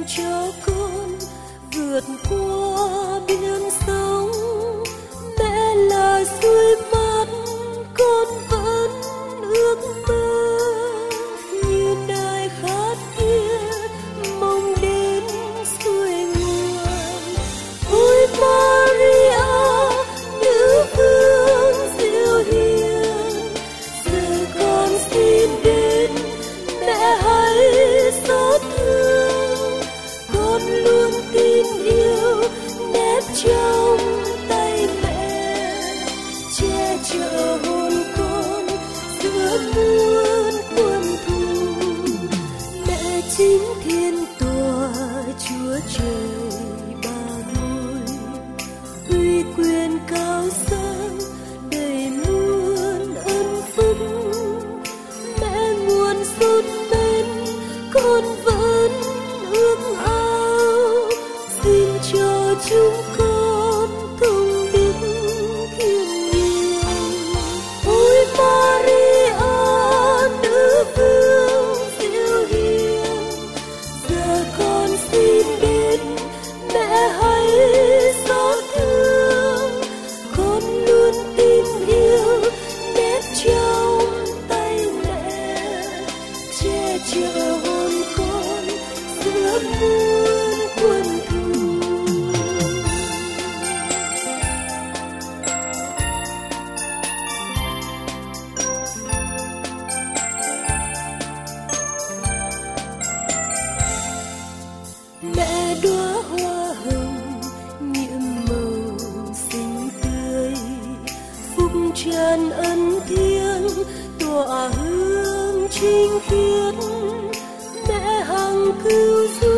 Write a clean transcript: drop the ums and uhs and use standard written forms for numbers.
cho con vượt qua biển sông. Mẹ là suối mắt con vẫn ước mơ, như nai khát kia mong đến suối nguồn. Ôi Maria, nữ vương dịu hiền, giờ con xin đến mẹ hãy xót thương. Con luôn tin yêu nép trong tay mẹ, che chở hồn con giữa muôn quân thù. Mẹ chính thiên tòa Chúa trời ba ngôi, uy quyền cao sang đầy muôn ân phúc. Mẹ nguồn sốt bên con vẫn ước ao, xin cho chúng con thông đức khiêm nhường. Ôi Maria, nữ vương dịu hiền, giờ con xin đến mẹ hãy xót thương. Con luôn tin yêu nép trong tay mẹ, che chở hồn con giữa muôn quân thù. Mẹ đóa hoa hồng nhiệm màu xinh tươi, phúc tràn ân thiêng tỏa hương trinh khiết. Mẹ hằng cứu giúp